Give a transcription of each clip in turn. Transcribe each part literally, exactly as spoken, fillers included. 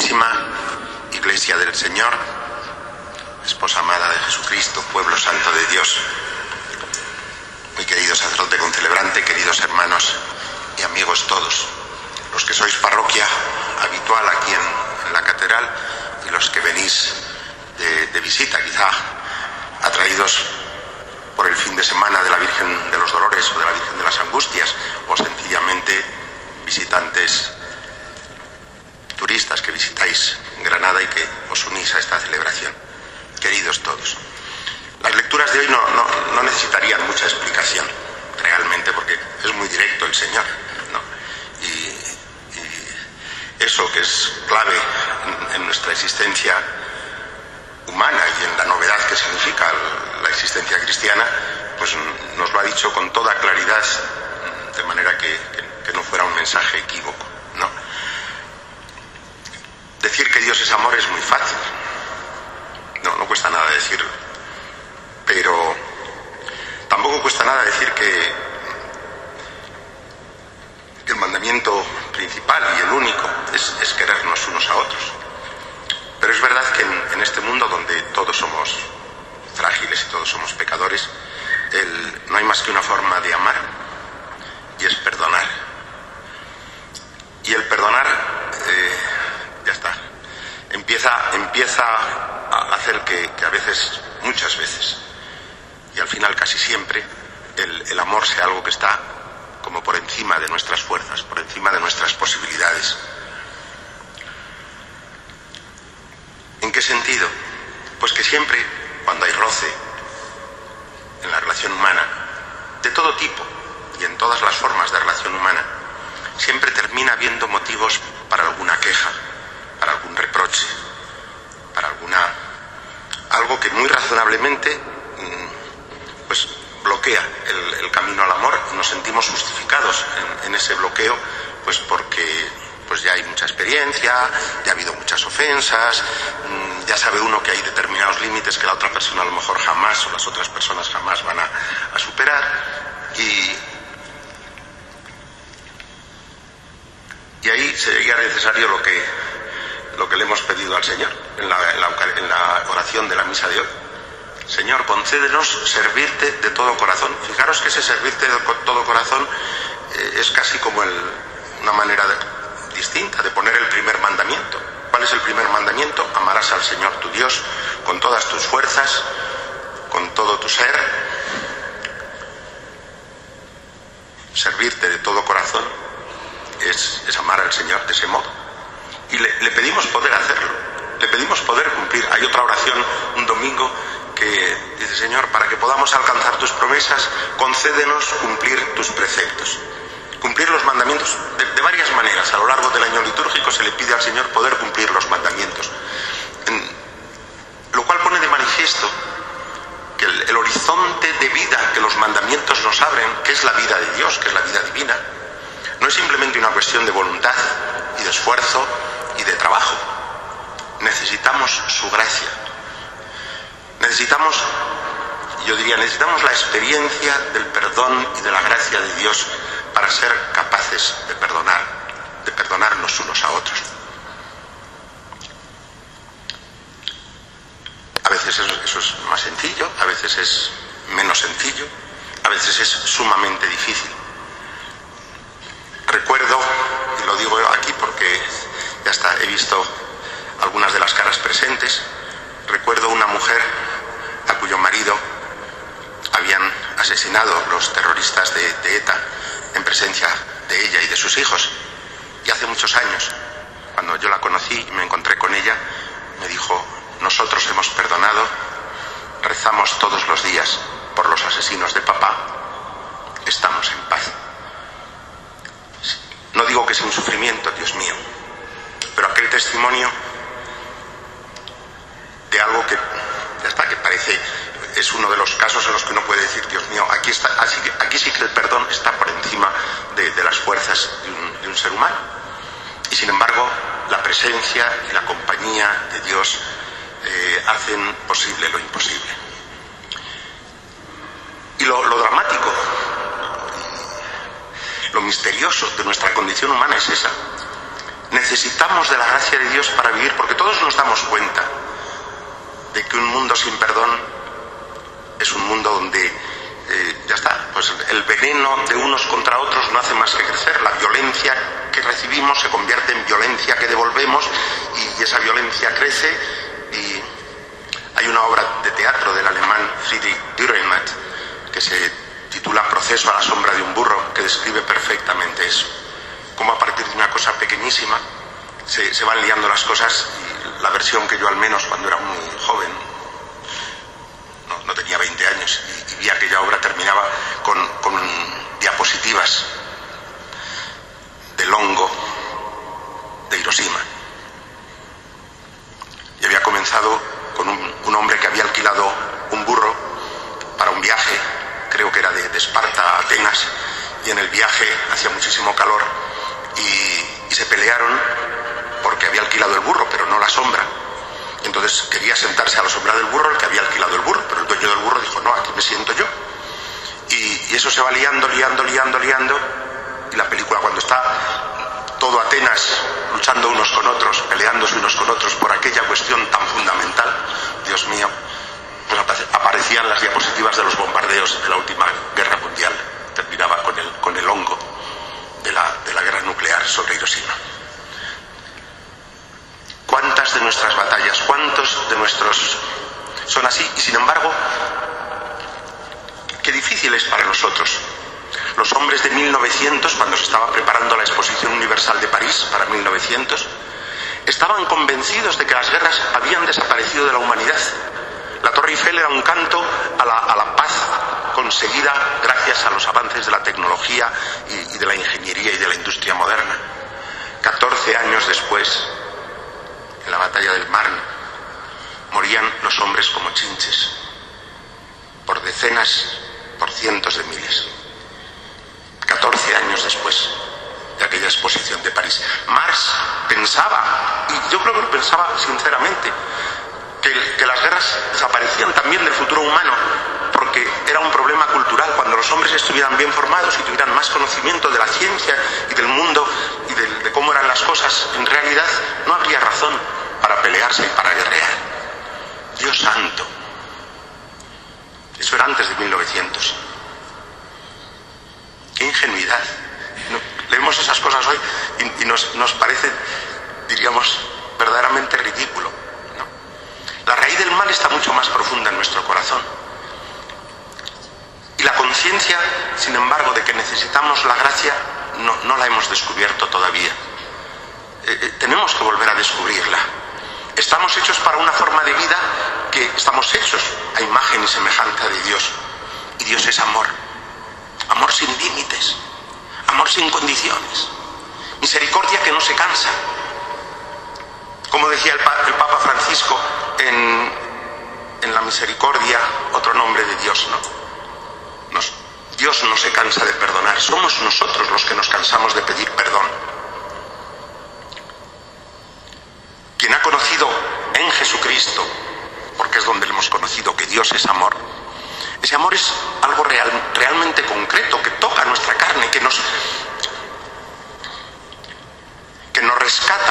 Santísima Iglesia del Señor, esposa amada de Jesucristo, pueblo santo de Dios, muy querido sacerdote concelebrante, queridos hermanos y amigos todos, los que sois parroquia habitual aquí en, en la catedral y los que venís de, de visita, quizá atraídos por el fin de semana de la Virgen de los Dolores o de la Virgen de las Angustias, o sencillamente visitantes turistas que visitáis Granada y que os unís a esta celebración. Queridos todos, las lecturas de hoy no, no, no necesitarían mucha explicación realmente, porque es muy directo el Señor, ¿no? Y, y eso que es clave en, en nuestra existencia humana y en la novedad que significa la existencia cristiana, pues nos lo ha dicho con toda claridad, de manera que, que, que no fuera un mensaje equívoco, ¿no? Decir que Dios es amor es muy fácil, no, no cuesta nada decirlo, pero tampoco cuesta nada decir que, que el mandamiento principal y el único es, es querernos unos a otros. Pero es verdad que en, en este mundo donde todos somos frágiles y todos somos pecadores, el, no hay más que una forma de amar, y es perdonar. Y el perdonar, eh, ya está, empieza, empieza a hacer que, que a veces, muchas veces, y al final casi siempre, el, el amor sea algo que está como por encima de nuestras fuerzas, por encima de nuestras posibilidades. ¿En qué sentido? Pues que siempre, cuando hay roce en la relación humana, de todo tipo y en todas las formas de relación humana, siempre termina habiendo motivos para alguna queja, para algún reproche, para alguna algo que muy razonablemente pues bloquea el, el camino al amor. Nos sentimos justificados en, en ese bloqueo, pues porque pues ya hay mucha experiencia, ya ha habido muchas ofensas, ya sabe uno que hay determinados límites que la otra persona a lo mejor jamás, o las otras personas jamás van a, a superar, y, y ahí sería necesario lo que, lo que le hemos pedido al Señor en la, en la, en la oración de la misa de hoy. Señor, concédenos servirte de todo corazón. Fijaros que ese servirte de todo corazón eh, es casi como el, una manera de, distinta de poner el primer mandamiento. ¿Cuál es el primer mandamiento? Amarás al Señor tu Dios con todas tus fuerzas, con todo tu ser. Servirte de todo corazón es, es amar al Señor de ese modo. Y le, le pedimos poder hacerlo, le pedimos poder cumplir. Hay otra oración un domingo que dice: Señor, para que podamos alcanzar tus promesas, concédenos cumplir tus preceptos. Cumplir los mandamientos de, de varias maneras. A lo largo del año litúrgico se le pide al Señor poder cumplir los mandamientos, en, lo cual pone de manifiesto que el, el horizonte de vida que los mandamientos nos abren, que es la vida de Dios, que es la vida divina, no es simplemente una cuestión de voluntad y de esfuerzo y de trabajo. Necesitamos su gracia, necesitamos, yo diría, necesitamos la experiencia del perdón y de la gracia de Dios para ser capaces de perdonar, de perdonarnos unos a otros. A veces eso, eso es más sencillo, a veces es menos sencillo, a veces es sumamente difícil. Recuerdo, y lo digo aquí porque ya está, he visto algunas de las caras presentes, recuerdo una mujer a cuyo marido habían asesinado los terroristas de, de ETA en presencia de ella y de sus hijos. Y hace muchos años, cuando yo la conocí y me encontré con ella, me dijo: nosotros hemos perdonado, rezamos todos los días por los asesinos de papá, estamos en paz. No digo que sin sufrimiento, Dios mío, pero aquel testimonio de algo que ya está, que parece, es uno de los casos en los que uno puede decir: Dios mío, aquí está, así que, aquí sí que el perdón está por encima de, de las fuerzas de un, de un ser humano. Y sin embargo, la presencia y la compañía de Dios eh, hacen posible lo imposible. Y lo, lo dramático, lo misterioso de nuestra condición humana es esa. Necesitamos de la gracia de Dios para vivir, porque todos nos damos cuenta de que un mundo sin perdón es un mundo donde eh, ya está, pues el veneno de unos contra otros no hace más que crecer. La violencia que recibimos se convierte en violencia que devolvemos, y, y esa violencia crece. Y hay una obra de teatro del alemán Friedrich Dürrenmatt que se titula Proceso a la sombra de un burro, que describe perfectamente eso. Cómo a partir de una cosa pequeñísima se, se van liando las cosas. Y la versión que yo, al menos cuando era muy joven, no, no tenía veinte años, y, y vi aquella obra, terminaba con, con diapositivas del hongo de Hiroshima. Y había comenzado con un, un hombre que había alquilado un burro para un viaje, creo que era de, de Esparta a Atenas, y en el viaje hacía muchísimo calor, y, y se pelearon porque había alquilado el burro, pero no la sombra. Entonces quería sentarse a la sombra del burro el que había alquilado el burro, pero el dueño del burro dijo: no, aquí me siento yo. Y, y eso se va liando, liando, liando, liando, y la película, cuando está todo Atenas luchando unos con otros, peleándose unos con otros por aquella cuestión tan fundamental, Dios mío, pues aparecían las diapositivas de los bombardeos de la última guerra mundial. Terminaba con el, con el hongo de la, de la guerra nuclear sobre Hiroshima. ¿Cuántas de nuestras batallas, cuántos de nuestros son así? Y sin embargo, qué difícil es para nosotros. Los hombres de mil novecientos, cuando se estaba preparando la Exposición Universal de París para mil novecientos, estaban convencidos de que las guerras habían desaparecido de la humanidad. La Torre Eiffel era un canto a la, a la paz conseguida gracias a los avances de la tecnología y, y de la ingeniería y de la industria moderna. catorce años después, en la batalla del Marne, morían los hombres como chinches, por decenas, por cientos de miles. catorce años después de aquella exposición de París. Marx pensaba, y yo creo que lo pensaba sinceramente, que, que las guerras desaparecían también del futuro humano, porque era un problema cultural. Cuando los hombres estuvieran bien formados y tuvieran más conocimiento de la ciencia y del mundo y de, de cómo eran las cosas, en realidad no habría razón para pelearse y para guerrear. Dios santo. Eso era antes de mil novecientos. ¡Qué ingenuidad! No, leemos esas cosas hoy y, y nos, nos parece, diríamos, verdaderamente ridículo, ¿no? La raíz del mal está mucho más profunda en nuestro corazón. Y la conciencia, sin embargo, de que necesitamos la gracia, no, no la hemos descubierto todavía. Eh, eh, tenemos que volver a descubrirla. Estamos hechos para una forma de vida que estamos hechos a imagen y semejanza de Dios. Y Dios es amor. Amor sin límites, amor sin condiciones, misericordia que no se cansa. Como decía el, el Papa Francisco en, en la misericordia, otro nombre de Dios, ¿no? Nos, Dios no se cansa de perdonar, somos nosotros los que nos cansamos de pedir perdón. Quien ha conocido en Jesucristo, porque es donde le hemos conocido que Dios es amor, ese amor es algo real, realmente concreto, que toca nuestra carne, que nos, que nos rescata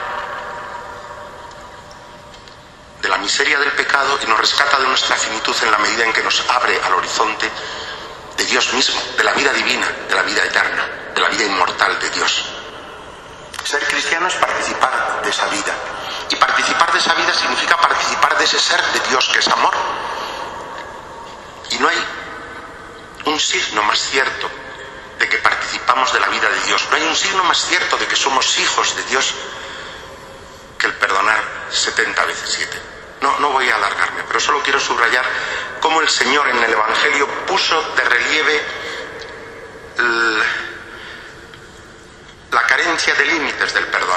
de la miseria del pecado y nos rescata de nuestra finitud en la medida en que nos abre al horizonte de Dios mismo, de la vida divina, de la vida eterna, de la vida inmortal de Dios. Ser cristiano es participar de esa vida. Y participar de esa vida significa participar de ese ser de Dios que es amor. Y no hay un signo más cierto de que participamos de la vida de Dios. No hay un signo más cierto de que somos hijos de Dios que el perdonar setenta veces siete. No, no voy a alargarme, pero solo quiero subrayar cómo el Señor en el Evangelio puso de relieve el, la carencia de límites del perdón.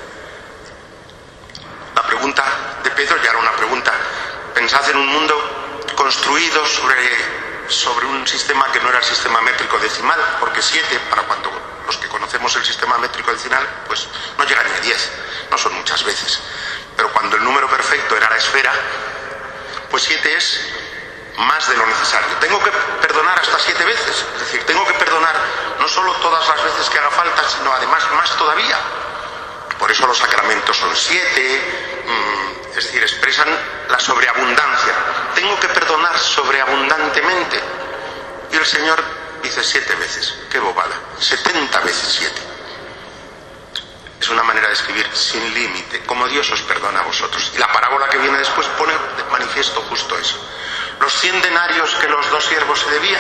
La pregunta de Pedro ya era una pregunta. Pensad en un mundo construido sobre, sobre un sistema que no era el sistema métrico decimal, porque siete, para cuando los que conocemos el sistema métrico decimal, pues no llega ni a diez, no son muchas veces. Pero cuando el número perfecto era la esfera, pues siete es más de lo necesario. Tengo que perdonar hasta siete veces, es decir, tengo que perdonar no solo todas las veces que haga falta, sino además más todavía. Por eso los sacramentos son siete, mmm, es decir, expresan la sobreabundancia. Tengo que perdonar sobreabundantemente. Y el Señor dice siete veces. ¡Qué bobada! setenta veces siete. Es una manera de escribir sin límite, como Dios os perdona a vosotros. Y la parábola que viene después pone de manifiesto justo eso. Los cien denarios que los dos siervos se debían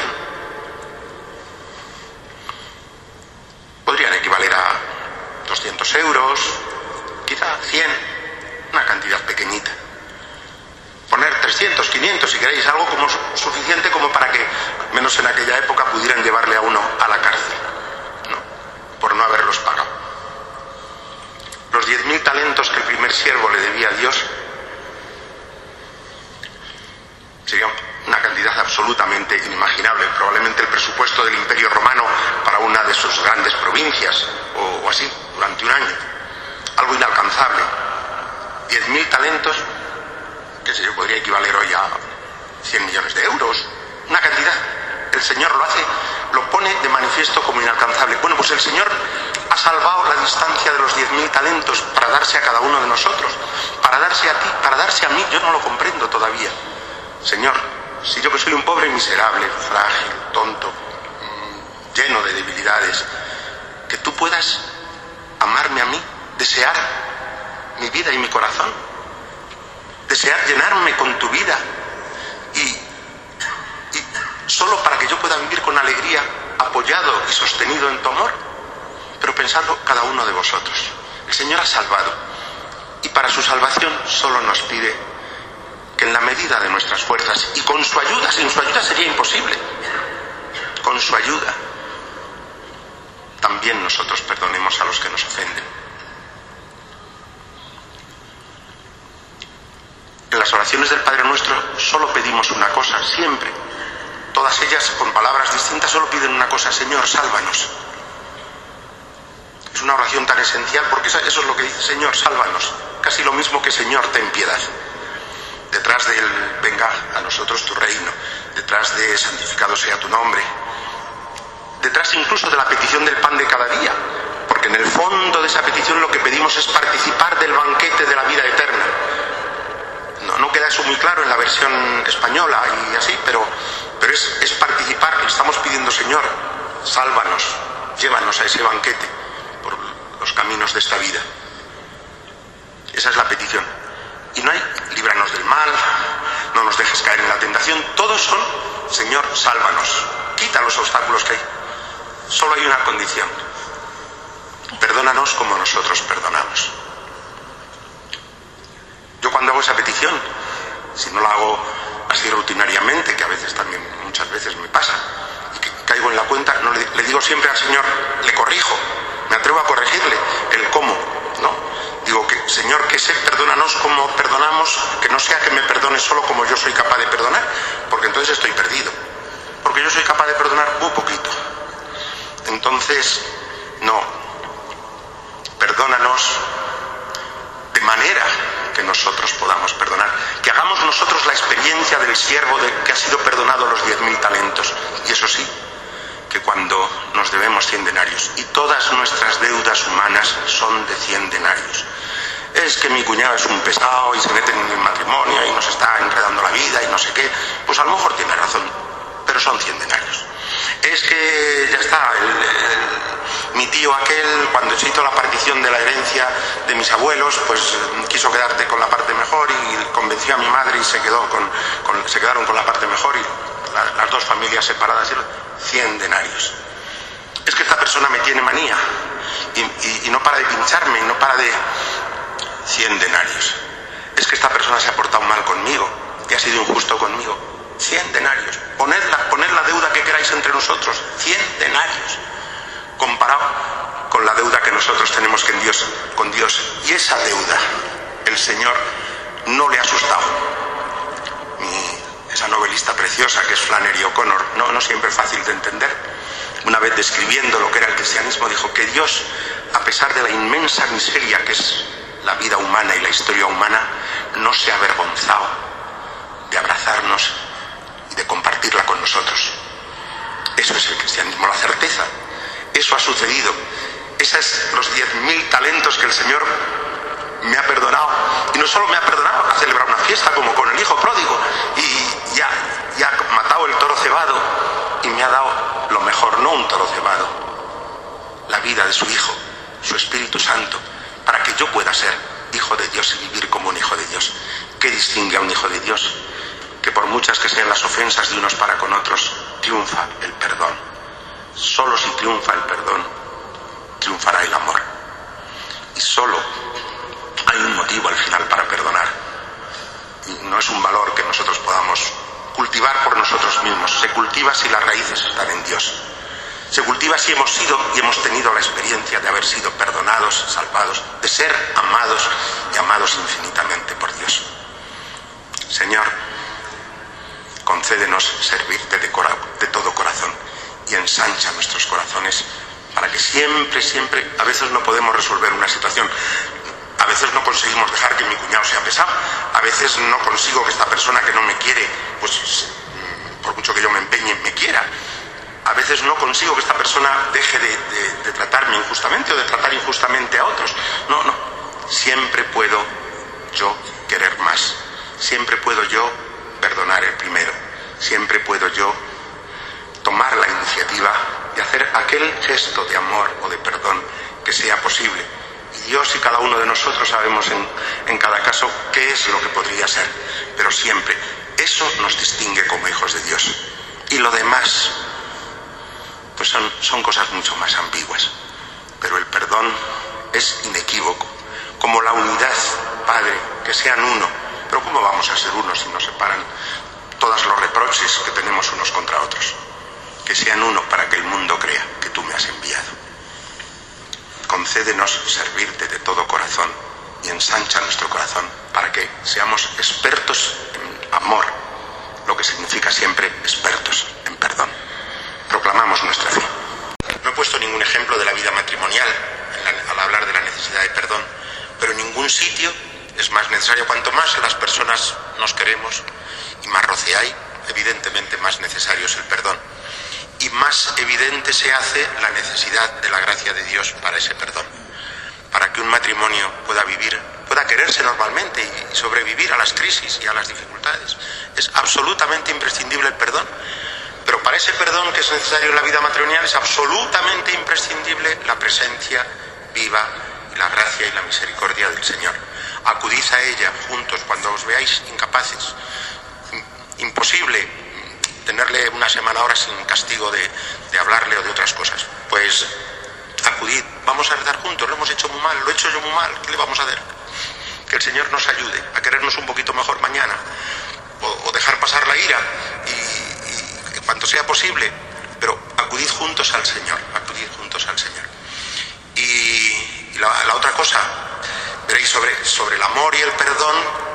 podrían equivaler a doscientos euros, quizá cien, una cantidad pequeñita. Poner trescientos, quinientos, si queréis, algo como suficiente como para que, menos en aquella época, pudieran llevarle a uno a la cárcel, ¿no? Por no haberlos pagado. Los diez mil talentos que el primer siervo le debía a Dios sería una cantidad absolutamente inimaginable, probablemente el presupuesto del Imperio Romano para una de sus grandes provincias, o, o así, durante un año. Algo inalcanzable. diez mil talentos, qué sé yo, podría equivaler hoy a cien millones de euros, una cantidad. El Señor lo hace, lo pone de manifiesto como inalcanzable. Bueno, pues el Señor ha salvado la distancia de los diez mil talentos para darse a cada uno de nosotros, para darse a ti, para darse a mí. Yo no lo comprendo todavía. Señor, si yo que soy un pobre miserable, frágil, tonto, lleno de debilidades, que tú puedas amarme a mí, desear mi vida y mi corazón, desear llenarme con tu vida y, y solo para que yo pueda vivir con alegría, apoyado y sostenido en tu amor. Pero pensadlo cada uno de vosotros. El Señor ha salvado y para su salvación solo nos pide que en la medida de nuestras fuerzas y con su ayuda, sin su ayuda sería imposible, con su ayuda también nosotros perdonemos a los que nos ofenden. En las oraciones del Padre Nuestro solo pedimos una cosa, siempre. Todas ellas con palabras distintas solo piden una cosa: Señor, sálvanos. Es una oración tan esencial porque eso es lo que dice: Señor, sálvanos. Casi lo mismo que Señor, ten piedad. Detrás del venga a nosotros tu reino, detrás de santificado sea tu nombre, detrás incluso de la petición del pan de cada día, porque en el fondo de esa petición lo que pedimos es participar del banquete de la vida eterna. No, no queda eso muy claro en la versión española y así, pero, pero es, es participar. Le estamos pidiendo: Señor, sálvanos, llévanos a ese banquete por los caminos de esta vida. Esa es la petición. Y no hay líbranos del mal, no nos dejes caer en la tentación. Todos son: Señor, sálvanos, quita los obstáculos que hay. Solo hay una condición: perdónanos como nosotros perdonamos. Yo cuando hago esa petición, si no la hago así rutinariamente, que a veces también, muchas veces me pasa, y que caigo en la cuenta, no le, le digo siempre al Señor, le corrijo, me atrevo a corregirle el cómo, ¿no? Digo que, Señor, que sé, perdónanos como perdonamos, que no sea que me perdone solo como yo soy capaz de perdonar, porque entonces estoy perdido. Porque yo soy capaz de perdonar muy poquito. Entonces, no. Perdónanos de manera que nosotros podamos perdonar. Que hagamos nosotros la experiencia del siervo de que ha sido perdonado los diez mil talentos. Y eso sí, que cuando nos debemos cien denarios, y todas nuestras deudas humanas son de cien denarios. Es que mi cuñado es un pesado y se mete en el matrimonio y nos está enredando la vida y no sé qué. Pues a lo mejor tiene razón, pero son cien denarios. Es que ya está, el, el, mi tío aquel, cuando se hizo la partición de la herencia de mis abuelos, pues quiso quedarte con la parte mejor y convenció a mi madre y se, quedó con, con, se quedaron con la parte mejor y la, las dos familias separadas, cien denarios. Es que esta persona me tiene manía y, y, y no para de pincharme y no para de... cien denarios. Es que esta persona se ha portado mal conmigo y ha sido injusto conmigo. cien denarios. Poned la, poned la deuda que queráis entre nosotros. cien denarios. Comparado con la deuda que nosotros tenemos con Dios, con Dios. Y esa deuda, el Señor no le ha asustado. Mi, esa novelista preciosa que es Flannery O'Connor, no, no siempre fácil de entender, una vez describiendo lo que era el cristianismo, dijo que Dios, a pesar de la inmensa miseria que es la vida humana y la historia humana, no se ha avergonzado de abrazarnos y de compartirla con nosotros. Eso es el cristianismo, la certeza. Eso ha sucedido. esos los diez mil talentos que el Señor me ha perdonado. Y no solo me ha perdonado, ha celebrado una fiesta como con el hijo pródigo y ya, ya ha matado el toro cebado y me ha dado lo mejor, no un toro cebado, la vida de su Hijo, su Espíritu Santo, para que yo pueda ser hijo de Dios y vivir como un hijo de Dios. ¿Qué distingue a un hijo de Dios? Que por muchas que sean las ofensas de unos para con otros, triunfa el perdón. Solo si triunfa el perdón, triunfará el amor. Y solo hay un motivo al final para perdonar. Y no es un valor que nosotros podamos cultivar por nosotros mismos. Se cultiva si las raíces están en Dios. Se cultiva si hemos sido y hemos tenido la experiencia de haber sido perdonados, salvados, de ser amados y amados infinitamente por Dios. Señor, concédenos servirte de, cora- de todo corazón y ensancha nuestros corazones para que siempre, siempre, a veces no podemos resolver una situación, a veces no conseguimos dejar que mi cuñado sea pesado, a veces no consigo que esta persona que no me quiere, pues por mucho que yo me empeñe, me quiera. A veces no consigo que esta persona deje de, de, de tratarme injustamente o de tratar injustamente a otros. No, no. Siempre puedo yo querer más. Siempre puedo yo perdonar el primero. Siempre puedo yo tomar la iniciativa de hacer aquel gesto de amor o de perdón que sea posible. Y Dios y cada uno de nosotros sabemos en, en cada caso qué es lo que podría ser. Pero siempre eso nos distingue como hijos de Dios. Y lo demás pues son, son cosas mucho más ambiguas. Pero el perdón es inequívoco. Como la unidad, Padre, que sean uno. Pero ¿cómo vamos a ser uno si nos separan todos los reproches que tenemos unos contra otros? Que sean uno para que el mundo crea que tú me has enviado. Concédenos servirte de todo corazón y ensancha nuestro corazón para que seamos expertos en amor, lo que significa siempre expertos en perdón. Proclamamos nuestra fe. No he puesto ningún ejemplo de la vida matrimonial la, al hablar de la necesidad de perdón, pero en ningún sitio es más necesario. Cuanto más las personas nos queremos y más roce hay, evidentemente más necesario es el perdón. Y más evidente se hace la necesidad de la gracia de Dios para ese perdón. Para que un matrimonio pueda vivir, pueda quererse normalmente y sobrevivir a las crisis y a las dificultades. Es absolutamente imprescindible el perdón. Pero para ese perdón que es necesario en la vida matrimonial es absolutamente imprescindible la presencia viva y la gracia y la misericordia del Señor. Acudid a ella juntos cuando os veáis incapaces. Imposible tenerle una semana ahora sin castigo de, de hablarle o de otras cosas. Pues acudid, vamos a rezar juntos, lo hemos hecho muy mal, lo he hecho yo muy mal, ¿qué le vamos a hacer? Que el Señor nos ayude a querernos un poquito mejor mañana, o, o dejar pasar la ira y cuanto sea posible, pero acudid juntos al Señor, acudid juntos al Señor. Y, y la, la otra cosa, veréis, sobre, sobre el amor y el perdón,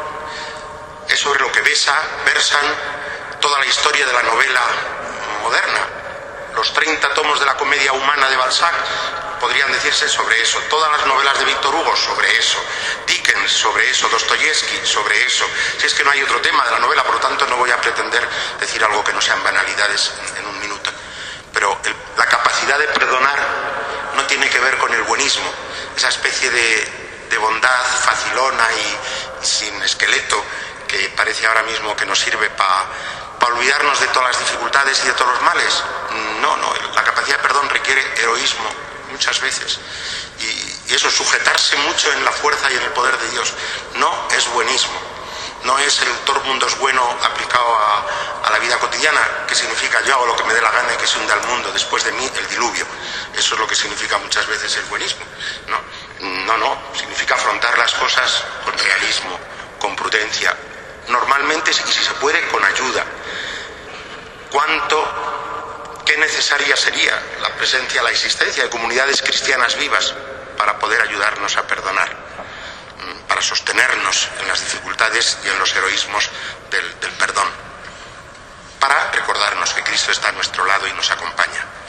es sobre lo que besa, versan toda la historia de la novela moderna. Los treinta tomos de la comedia humana de Balzac podrían decirse sobre eso, todas las novelas de Víctor Hugo sobre eso, Dickens sobre eso, Dostoyevsky sobre eso. Si es que no hay otro tema de la novela, por lo tanto no voy a pretender decir algo que no sean banalidades en un minuto. Pero el, la capacidad de perdonar no tiene que ver con el buenismo, esa especie de, de bondad facilona y, y sin esqueleto que parece ahora mismo que nos sirve para pa olvidarnos de todas las dificultades y de todos los males. No, no, la capacidad de perdón requiere heroísmo muchas veces y, y eso, sujetarse mucho en la fuerza y en el poder de Dios. No es buenismo, no es el todo el mundo es bueno aplicado a, a la vida cotidiana, que significa yo hago lo que me dé la gana y que se hunda el mundo, después de mí el diluvio. Eso es lo que significa muchas veces el buenismo. No, no, no, significa afrontar las cosas con realismo, con prudencia, normalmente, y si se puede, con ayuda. ¿Cuánto, qué necesaria sería la presencia, la existencia de comunidades cristianas vivas para poder ayudarnos a perdonar, para sostenernos en las dificultades y en los heroísmos del, del perdón, para recordarnos que Cristo está a nuestro lado y nos acompaña?